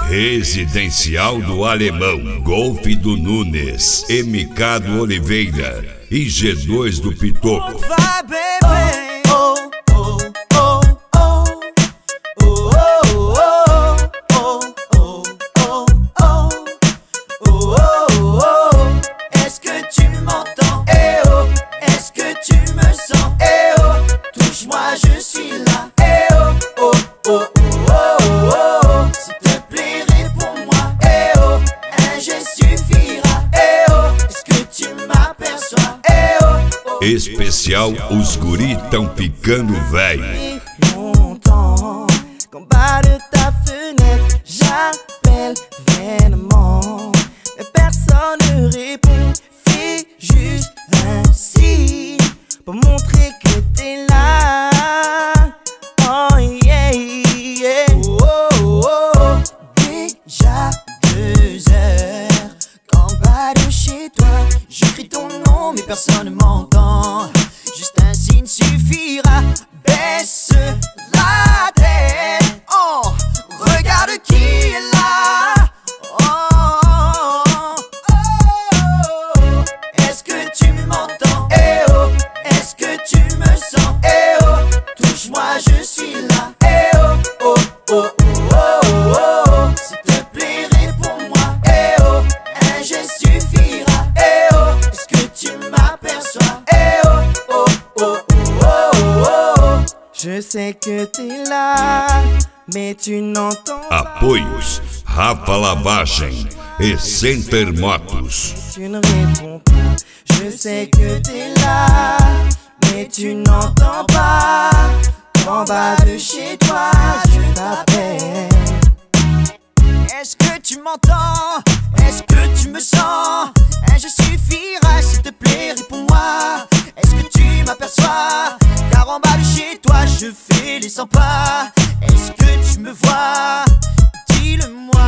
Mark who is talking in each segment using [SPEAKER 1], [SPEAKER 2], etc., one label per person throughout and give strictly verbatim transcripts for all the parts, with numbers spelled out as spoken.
[SPEAKER 1] Residencial do Alemão, Golf do Nunes, M K do Oliveira e G dois do Pitoco.
[SPEAKER 2] Vai, bebê. Oh, oh, oh, oh. Oh, oh, oh, oh, oh. Oh, oh, oh. Est-ce que tu m'entends? Eh oh. Est-ce que tu me sens? Eh oh. Touche-moi, je suis là. Eh oh, oh, oh, oh, oh, oh. S'il te plaît, réponds-moi. Eh oh, un geste suffira. Eh oh, est-ce que tu m'aperçois? Eh oh, oh.
[SPEAKER 1] Especial, os guri tão ficando velho.
[SPEAKER 2] Longtemps qu'en bas de ta fenêtre, j'appelle vainement, mais personne ne répond. Fais juste un signe pour montrer que t'es là. Oh yeah, yeah. Oh, oh, oh. Déjà deux heures qu'en bas de chez toi, j'écris ton nom mais personne ne m'entend. Juste un signe suffira. Baisse la tête. Oh, regarde qui est là. Oh, oh, oh. Est-ce que tu m'entends? Eh oh, est-ce que tu me sens? Eh oh, touche-moi, je suis là. Eh oh, oh, oh, oh, oh, oh. S'il te plaît, réponds-moi. Eh oh, un geste suffira. Eh oh, est-ce que tu m'aperçois? Eh oh, oh, oh, oh, oh, oh. Je sais que t'es là, mais tu n'entends pas.
[SPEAKER 1] Apoios, Rafa Lavagem e Center Motos.
[SPEAKER 2] Tu ne réponds pas. Je sais que t'es là, mais tu n'entends pas. En bas de chez toi, je t'appelle. Est-ce que tu m'entends? Est-ce que tu me sens? Un geste suffira, s'il te plaît, réponds-moi. Est-ce que tu m'aperçois? Car en bas de chez toi, je fais les cent pas. Est-ce que tu me vois? Dis-le-moi.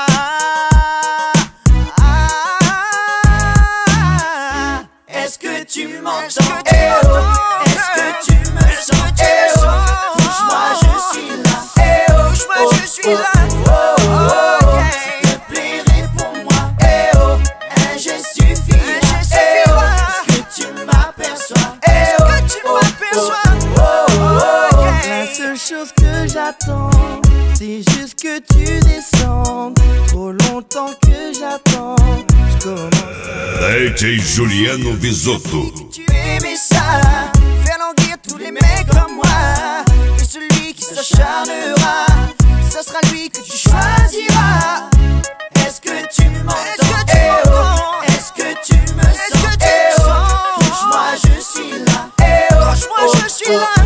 [SPEAKER 2] Est-ce que tu m'entends? Eh oh, est-ce que tu me sens? Eh oh, touche-moi, je suis là. Eh oh, touche-moi, je suis là. Oh, oh, oh, s'il te plaît, réponds-moi. Eh oh, un geste suffira. Eh oh, est-ce que tu m'aperçois? Eh oh, est-ce que tu m'aperçois? Oh, oh, oh, la seule chose que j'attends, c'est juste que tu descendes. Trop longtemps que j'attends. Je commence.
[SPEAKER 1] D J Juliano Visotto.
[SPEAKER 2] Tu aimais ça, faire languir tous les mecs comme moi. Et celui qui s'acharnera, ce sera lui que tu choisiras. Est-ce que tu m'entends? Eh oh, est-ce que tu me sens? Eh oh, touche-moi, je suis là. Eh oh, touche-moi, je suis là.